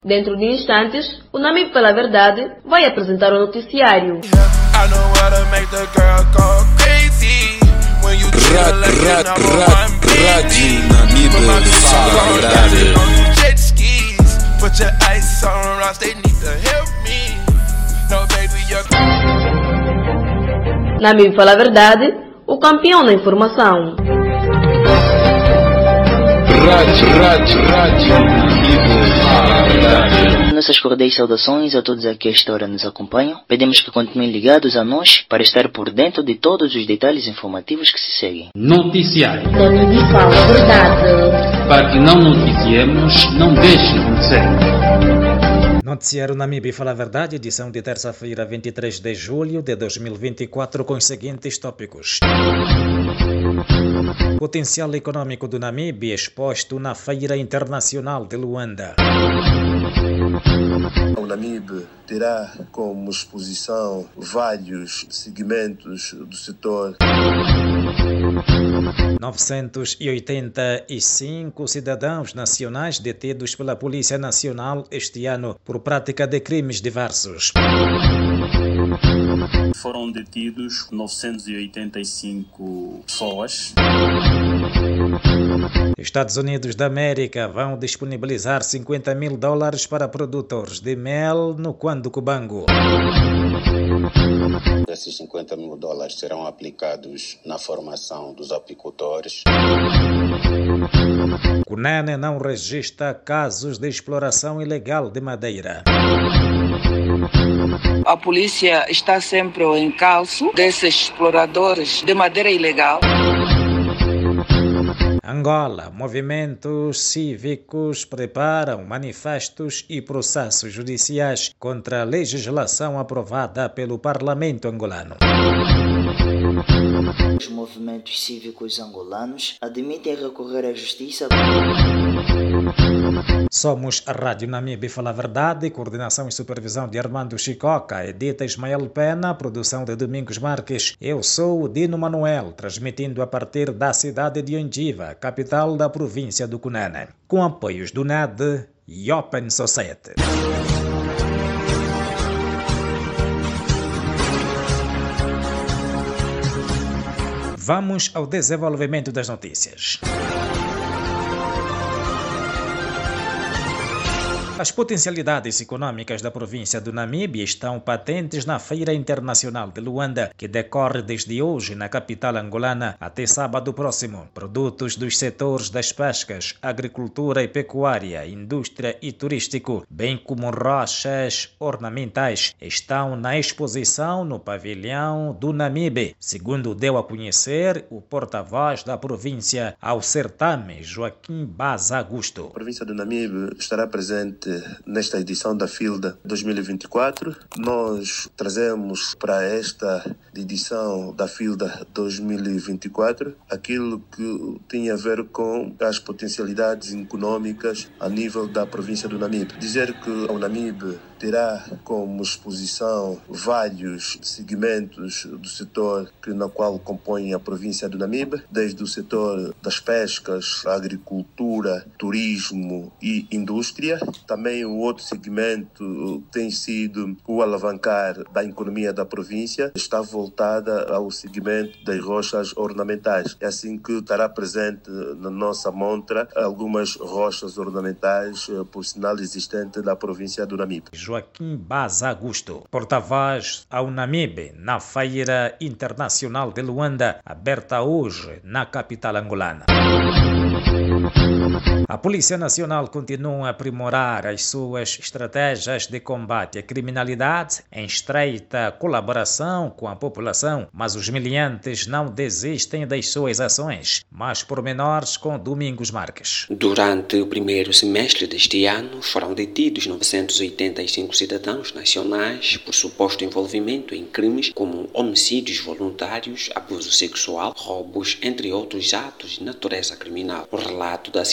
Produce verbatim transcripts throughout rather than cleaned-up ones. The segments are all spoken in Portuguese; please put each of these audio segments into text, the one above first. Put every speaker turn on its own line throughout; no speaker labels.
Dentro de instantes, o Namíbia pela Verdade vai apresentar o noticiário.
Rádio Namíbia fala a verdade.
Namíbia fala a Verdade, o campeão da informação.
Rádio, rádio, rádio Namíbia fala a verdade.
Nossas cordiais saudações a todos que a esta hora nos acompanham. Pedimos que continuem ligados a nós para estar por dentro de todos os detalhes informativos que se seguem.
Noticiário.
Namíbia fala a Verdade.
Para que não noticiemos, não deixe de acontecer.
Noticiário Namíbia fala a Verdade, edição de terça-feira, vinte e três de julho de dois mil e vinte e quatro, com os seguintes tópicos. Potencial econômico do Namíbia exposto na Feira Internacional de Luanda.
O Namíbia terá como exposição vários segmentos do setor.
novecentos e oitenta e cinco cidadãos nacionais detidos pela Polícia Nacional este ano por prática de crimes diversos.
Foram detidos novecentos e oitenta e cinco pessoas.
Estados Unidos da América vão disponibilizar cinquenta mil dólares para produtores de mel no Cuando Cubango.
Esses cinquenta mil dólares serão aplicados na formação dos apicultores.
Cunene não registra casos de exploração ilegal de madeira.
A polícia está sempre ao encalço desses exploradores de madeira ilegal.
Angola, movimentos cívicos preparam manifestos e processos judiciais contra a legislação aprovada pelo Parlamento angolano.
Os movimentos cívicos angolanos admitem recorrer à justiça.
Somos a Rádio Namíbia fala a Verdade, coordenação e supervisão de Armando Chicoca, edita Ismael Pena, produção de Domingos Marques. Eu sou o Dino Manuel, transmitindo a partir da cidade de Ondiva, capital da província do Cunene, com apoios do N E D e Open Society. Vamos ao desenvolvimento das notícias. As potencialidades econômicas da província do Namíbia estão patentes na Feira Internacional de Luanda, que decorre desde hoje na capital angolana até sábado próximo. Produtos dos setores das pescas, agricultura e pecuária, indústria e turístico, bem como rochas ornamentais, estão na exposição no pavilhão do Namíbia, segundo deu a conhecer o porta-voz da província ao certame, Joaquim Baza Augusto.
A província do Namíbia estará presente nesta edição da FILDA dois mil e vinte e quatro. Nós trazemos para esta edição da FILDA dois mil e vinte e quatro aquilo que tinha a ver com as potencialidades econômicas a nível da província do Namíbia. Dizer que o Namíbia terá como exposição vários segmentos do setor que, na qual compõe a província do Namíbia, desde o setor das pescas, agricultura, turismo e indústria. Também o outro segmento tem sido o alavancar da economia da província, está voltada ao segmento das rochas ornamentais. É assim que estará presente na nossa montra algumas rochas ornamentais, por sinal existente da província do Namíbia.
Joaquim Baza Augusto, porta-voz ao Namíbia na Feira Internacional de Luanda, aberta hoje na capital angolana. A Polícia Nacional continua a aprimorar as suas estratégias de combate à criminalidade em estreita colaboração com a população, mas os miliantes não desistem das suas ações. Mais pormenores com Domingos Marques.
Durante o primeiro semestre deste ano, foram detidos novecentos e oitenta e cinco cidadãos nacionais por suposto envolvimento em crimes como homicídios voluntários, abuso sexual, roubos, entre outros atos de natureza criminal. O relato da C I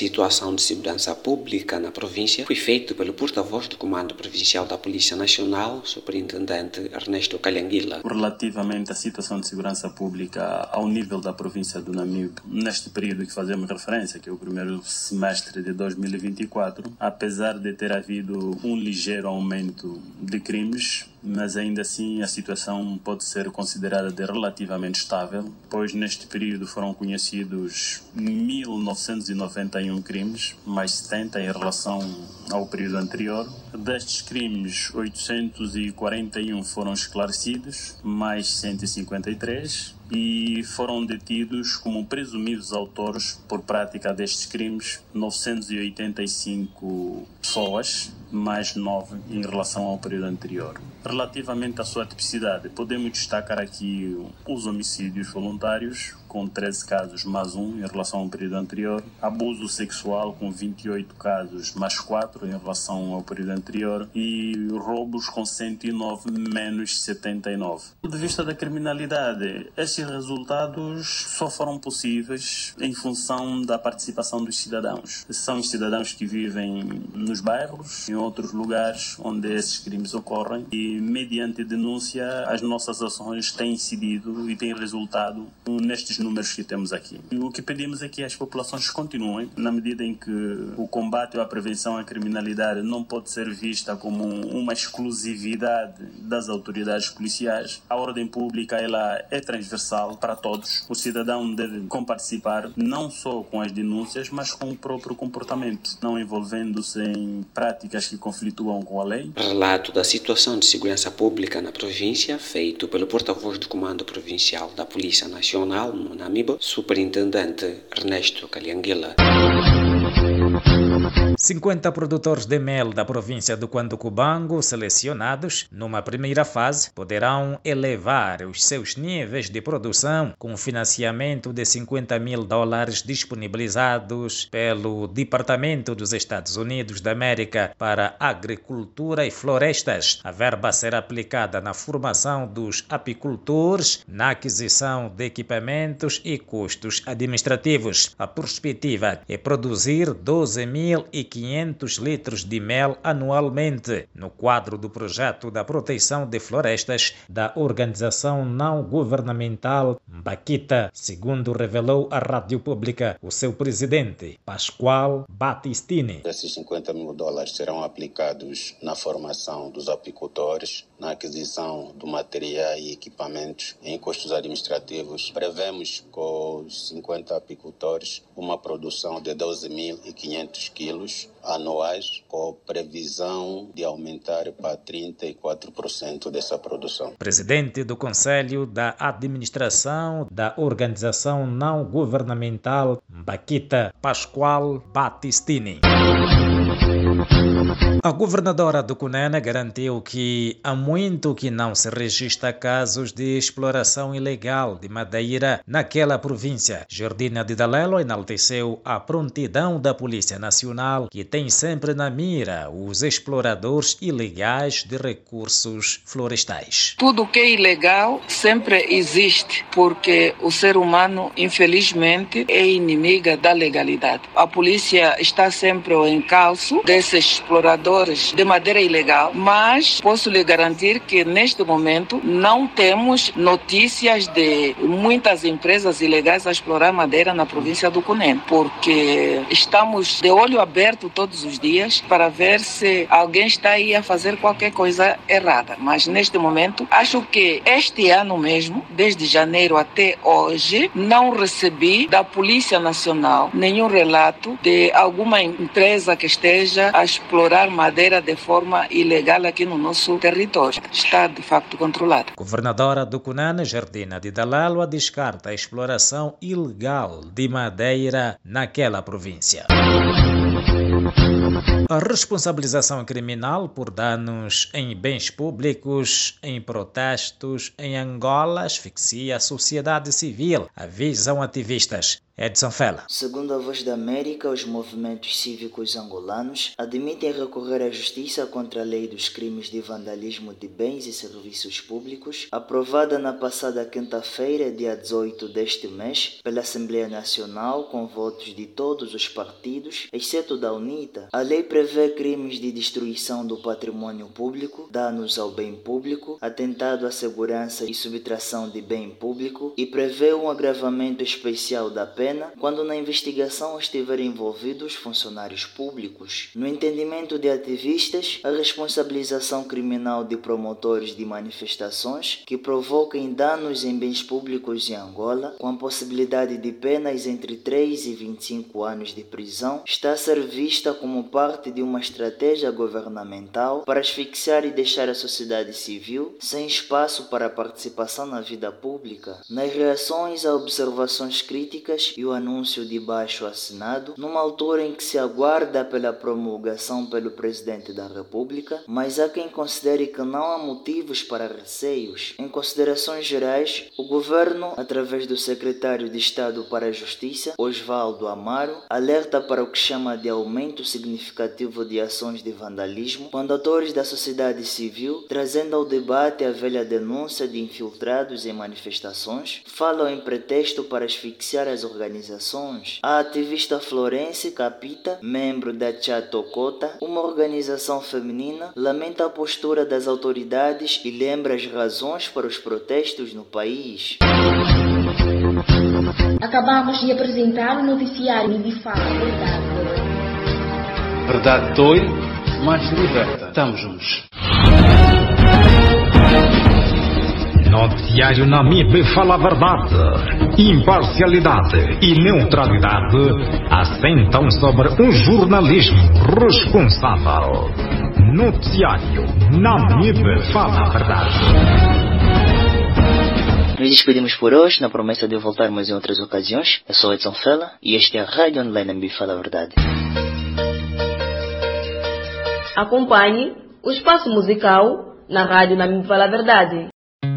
situação de segurança pública na província foi feito pelo porta-voz do Comando Provincial da Polícia Nacional, Superintendente Ernesto Calhanguila.
Relativamente à situação de segurança pública ao nível da província do Namibe, neste período que fazemos referência, que é o primeiro semestre de dois mil e vinte e quatro, apesar de ter havido um ligeiro aumento de crimes, mas ainda assim a situação pode ser considerada de relativamente estável, pois neste período foram conhecidos mil novecentos e noventa e um crimes, mais setenta em relação ao período anterior. Destes crimes, oitocentos e quarenta e um foram esclarecidos, mais cento e cinquenta e três, e foram detidos como presumidos autores por prática destes crimes novecentos e oitenta e cinco pessoas, mais nove em relação ao período anterior. Relativamente à sua tipicidade, podemos destacar aqui os homicídios voluntários, com treze casos mais um em relação ao período anterior, abuso sexual com vinte e oito casos mais quatro em relação ao período anterior e roubos com cento e nove menos setenta e nove. Do ponto de vista da criminalidade, estes resultados só foram possíveis em função da participação dos cidadãos. São os cidadãos que vivem nos bairros, em outros lugares onde esses crimes ocorrem, e mediante denúncia as nossas ações têm incidido e têm resultado nestes números que temos aqui. E o que pedimos é que as populações continuem, na medida em que o combate ou a prevenção à criminalidade não pode ser vista como uma exclusividade das autoridades policiais. A ordem pública ela é transversal para todos. O cidadão deve comparticipar não só com as denúncias, mas com o próprio comportamento, não envolvendo-se em práticas que conflituam com a lei.
Relato da situação de segurança pública na província, feito pelo porta-voz do Comando Provincial da Polícia Nacional no Namibe, Superintendente Ernesto Calhanguila.
cinquenta produtores de mel da província do Cuando-Cubango, selecionados numa primeira fase, poderão elevar os seus níveis de produção com financiamento de cinquenta mil dólares disponibilizados pelo Departamento dos Estados Unidos da América para Agricultura e Florestas. A verba será aplicada na formação dos apicultores, na aquisição de equipamentos e custos administrativos. A perspectiva é produzir doze mil e quinhentos litros de mel anualmente, no quadro do projeto da proteção de florestas da organização não governamental Mbaquita, segundo revelou a Rádio Pública o seu presidente, Pascoal Battistini.
Esses cinquenta mil dólares serão aplicados na formação dos apicultores, na aquisição do material e equipamentos, em custos administrativos. Prevemos com os cinquenta apicultores uma produção de doze mil e quinhentos quilos anuais, com previsão de aumentar para trinta e quatro por cento dessa produção.
Presidente do Conselho da Administração da Organização Não Governamental Mbaquita, Pascoal Battistini. A governadora do Cunene garantiu que há muito que não se registra casos de exploração ilegal de madeira naquela província. Jordina de Dalelo enalteceu a prontidão da Polícia Nacional, que tem sempre na mira os exploradores ilegais de recursos florestais.
Tudo que é ilegal sempre existe, porque o ser humano, infelizmente, é inimiga da legalidade. A polícia está sempre ao encalço desses exploradores de madeira ilegal, mas posso lhe garantir que neste momento não temos notícias de muitas empresas ilegais a explorar madeira na província do Cunene, porque estamos de olho aberto todos os dias para ver se alguém está aí a fazer qualquer coisa errada. Mas neste momento, acho que este ano mesmo, desde janeiro até hoje, não recebi da Polícia Nacional nenhum relato de alguma empresa que esteja a explorar madeira de forma ilegal aqui no nosso território. Está de facto controlado.
Governadora do Cunene, Jordina de Dalalo, descarta a exploração ilegal de madeira naquela província. A responsabilização criminal por danos em bens públicos em protestos em Angola asfixia a sociedade civil, avisam ativistas. Edson Fela.
Segundo a Voz da América, os movimentos cívicos angolanos admitem recorrer à justiça contra a lei dos crimes de vandalismo de bens e serviços públicos, aprovada na passada quinta-feira, dia dezoito deste mês, pela Assembleia Nacional, com votos de todos os partidos, exceto da UNITA. A lei prevê crimes de destruição do patrimônio público, danos ao bem público, atentado à segurança e subtração de bem público, e prevê um agravamento especial da pena quando na investigação estiverem envolvidos funcionários públicos. No entendimento de ativistas, a responsabilização criminal de promotores de manifestações que provoquem danos em bens públicos em Angola, com a possibilidade de penas entre três e vinte e cinco anos de prisão, está a ser vista como parte de uma estratégia governamental para asfixiar e deixar a sociedade civil sem espaço para a participação na vida pública. Nas reações a observações críticas e o anúncio de baixo assinado, numa altura em que se aguarda pela promulgação pelo Presidente da República, mas há quem considere que não há motivos para receios. Em considerações gerais, o governo, através do Secretário de Estado para a Justiça, Osvaldo Amaro, alerta para o que chama de aumento significativo de ações de vandalismo, quando atores da sociedade civil, trazendo ao debate a velha denúncia de infiltrados em manifestações, falam em pretexto para asfixiar as organizações. A ativista Florence Capita, membro da Chatocota, uma organização feminina, lamenta a postura das autoridades e lembra as razões para os protestos no país.
Acabamos de apresentar o noticiário de Fala Verdade.
Verdade dói, mas liberta. Estamos juntos.
Noticiário Namibe fala a verdade. Imparcialidade e neutralidade assentam sobre um jornalismo responsável. Noticiário Namibe fala a verdade.
Nos despedimos por hoje, na promessa de voltarmos em outras ocasiões. Eu sou Edson Fela e este é a Rádio Online Namibe Fala a Verdade.
Acompanhe o espaço musical na Rádio Namibe Fala a Verdade.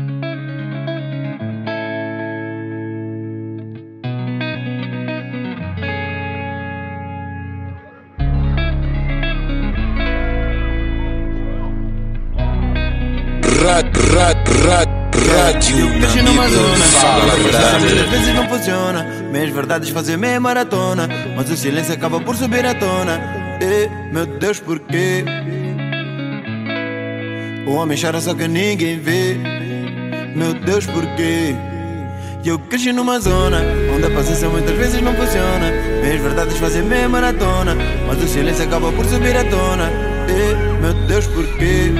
Rádio Namibe Fala a Verdade.
Às vezes não funciona, meias verdades fazem meia maratona, mas o silêncio acaba por subir à tona. E, meu Deus, porquê? O homem chora só que ninguém vê. Meu Deus, porquê? Eu cresci numa zona onde a paciência muitas vezes não funciona, meias verdades fazem meia maratona, mas o silêncio acaba por subir à tona. E, meu Deus, porquê?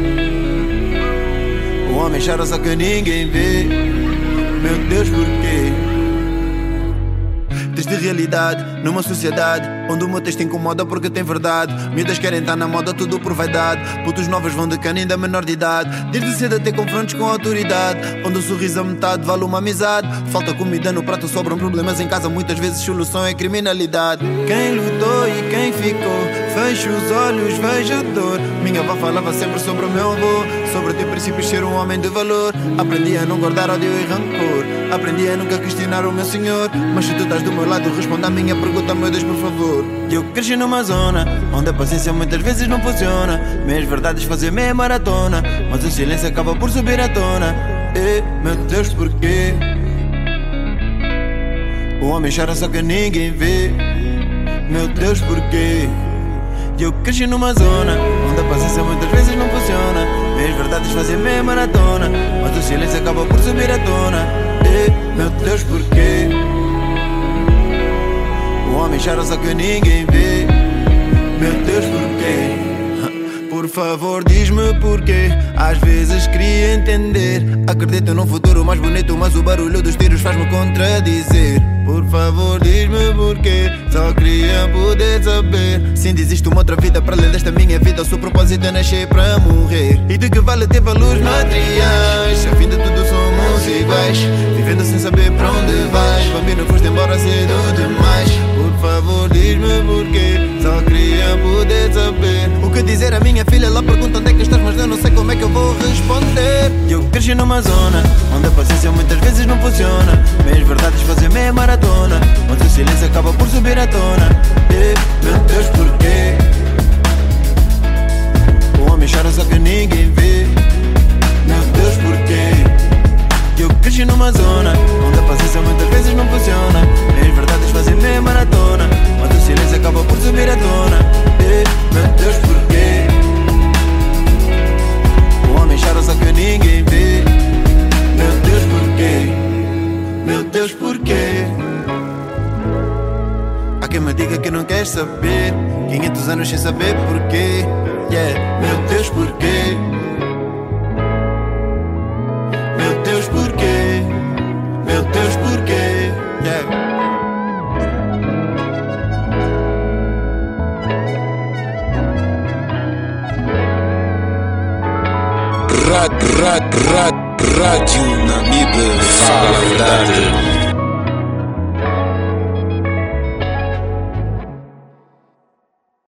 O homem chora só que ninguém vê. Meu Deus, porquê? Triste realidade numa sociedade onde o meu texto incomoda porque tem verdade. Miúdas querem estar na moda, tudo por vaidade. Putos novos vão de cana ainda menor de idade. Desde cedo até confrontos com a autoridade, onde o sorriso a metade vale uma amizade. Falta comida no prato, sobram problemas em casa, muitas vezes solução é criminalidade. Quem lutou e quem ficou, fecho os olhos, vejo dor. Minha avó falava sempre sobre o meu avô, sobre ter princípios, ser um homem de valor. Aprendi a não guardar ódio e rancor, aprendi a nunca questionar o meu senhor. Mas se tu estás do meu lado, responda a minha pergunta, meu Deus, por favor. Eu cresci numa zona onde a paciência muitas vezes não funciona, meias verdades fazem meia maratona, mas o silêncio acaba por subir à tona. E, meu Deus, porquê? O homem chora só que ninguém vê. Meu Deus, porquê? Eu cresci numa zona onde a paciência muitas vezes não funciona, meias verdades fazem meia maratona, mas o silêncio acaba por subir à tona. E, meu Deus, porquê? O homem chora só que ninguém vê. Meu Deus, porquê? Por favor, diz-me porquê. Às vezes queria entender. Acredito num futuro mais bonito, mas o barulho dos tiros faz-me contradizer. Por favor, diz-me porquê. Só queria poder saber se ainda existe uma outra vida para além desta minha vida. O seu propósito é nascer para morrer. E de que vale ter valores materiais se a fim de tudo somos iguais, vivendo sem saber para onde vais. Bambino, foste embora cedo demais. Por favor, diz-me porquê. Só queria poder saber o que dizer à minha filha. Ela pergunta onde é que estás, mas eu não sei como é que eu vou responder. Eu Eu cresci numa zona onde a paciência muitas vezes não funciona. Meias verdades fazem meia maratona, onde o silêncio acaba por subir à tona. E, meu Deus, porquê? O homem chora só que ninguém vê. Meu Deus, porquê? Eu cresci numa zona onde a paciência muitas vezes não funciona. Meias verdades fazem meia maratona, onde o silêncio acaba por subir à tona. E, meu Deus, porquê? O homem chora só que ninguém vê. Meu Deus, porquê? Meu Deus, porquê? Há quem me diga que não quer saber. Quinhentos anos sem saber porquê. Yeah, meu Deus, porquê? Meu Deus, porquê? Meu Deus, porquê? Yeah.
Rádio, rádio, rádio,